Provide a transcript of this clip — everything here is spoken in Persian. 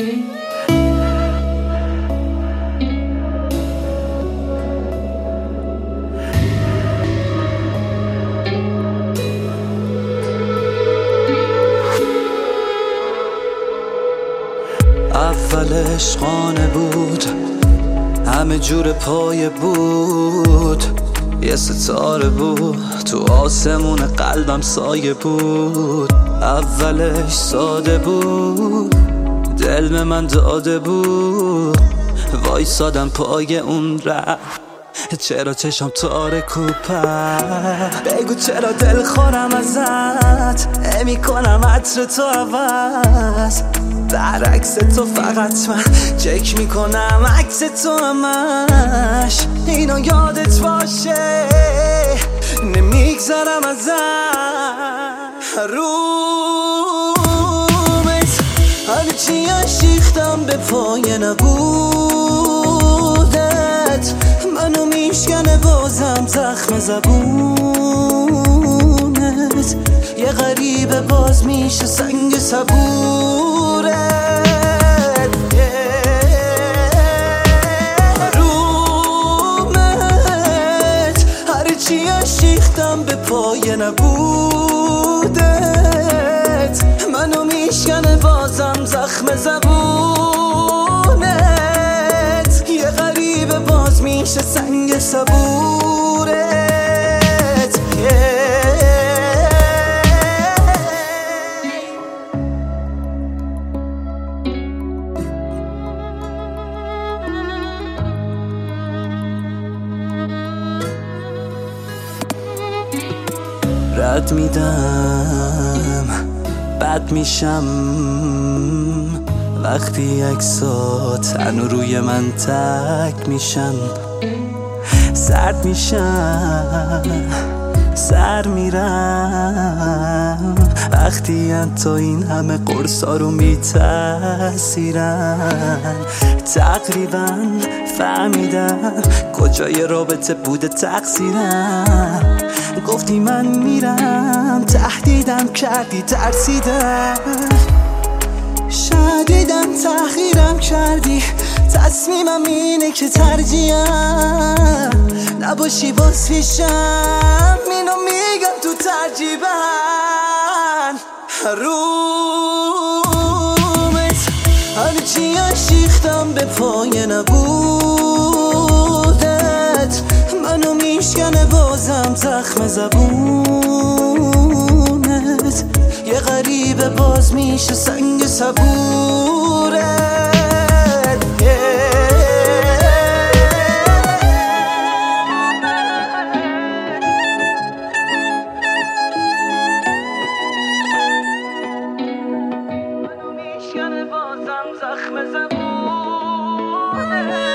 اول عشقانه بود، همه جور پایه بود، یه ستاره بود تو آسمون قلبم سایه بود. اولش ساده بود، دل به من داده بود، وایسادم پای اون ره. چرا چشم تارک و پر، بگو چرا دل خورم ازت، نمی کنم عطر تو عوض، برعکس تو فقط من چک میکنم عکس تو همش. اینا یادت باشه نمیگذرم ازت، رومت هرچی اشیختم به پای نبودت، منو میشکنه بازم زخم زبونت، یه غریبه باز میشه سنگ صبورت. رومت هرچی اشیختم به پای نبودت، منو میشکنه بازم زخم زبونت، یه غریبه باز میشه سنگ صبورت. رد میدم بد میشم وقتی عکسات هنو روی من تک میشن، سرد میشم سر میرم وقتی تا این همه قرصا رو میتاثیرن. تقریبا فهمیدم کجای رابطه بوده تقصیرم، گفتی من میرم تهدیدم کردی ترسیدم، شدیدم تحقیرم کردی، تصمیمم اینه که ترجیحم نباشی باز پیشم، اینو میگم تو ترجیبن. رومت هرچی اشیختم به پای نبودت، منو میشکنه بازم زخم زبونت، یه غریبه باز میشه سنگ صبورت. منو میشکنه بازم زخم زبونت.